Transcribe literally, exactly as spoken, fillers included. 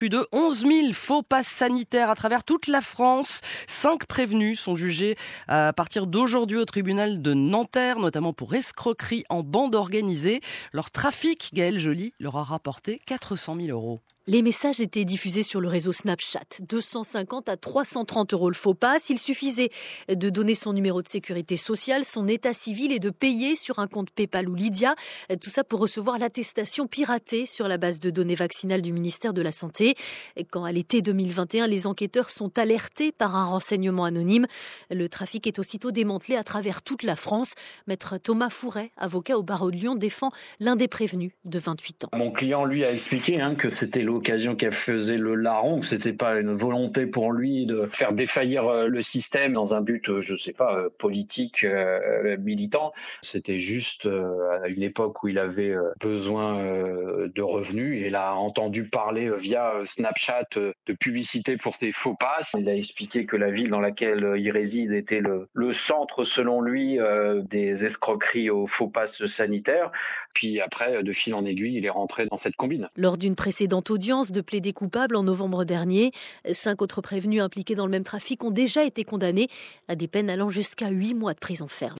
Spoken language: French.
Plus de onze mille faux passes sanitaires à travers toute la France. Cinq prévenus sont jugés à partir d'aujourd'hui au tribunal de Nanterre, notamment pour escroquerie en bande organisée. Leur trafic, Gaëlle Joly, leur a rapporté quatre cent mille euros. Les messages étaient diffusés sur le réseau Snapchat. deux cent cinquante à trois cent trente euros le faux pass. Il suffisait de donner son numéro de sécurité sociale, son état civil et de payer sur un compte PayPal ou Lydia. Tout ça pour recevoir l'attestation piratée sur la base de données vaccinales du ministère de la Santé. Quand à l'été deux mille vingt et un, les enquêteurs sont alertés par un renseignement anonyme, le trafic est aussitôt démantelé à travers toute la France. Maître Thomas Fouret, avocat au barreau de Lyon, défend l'un des prévenus de vingt-huit ans. Mon client, lui, a expliqué hein, que c'était l'occasion qu'elle faisait le larron, que c'était pas une volonté pour lui de faire défaillir le système dans un but, je sais pas, politique, euh, militant. C'était juste euh, à une époque où il avait besoin euh, de revenus et il a entendu parler via Snapchat de publicité pour ses faux passes. Il a expliqué que la ville dans laquelle il réside était le, le centre, selon lui, euh, des escroqueries aux faux passes sanitaires. Puis après, de fil en aiguille, il est rentré dans cette combine. Lors d'une précédente audience de plaidé coupable en novembre dernier, cinq autres prévenus impliqués dans le même trafic ont déjà été condamnés à des peines allant jusqu'à huit mois de prison ferme.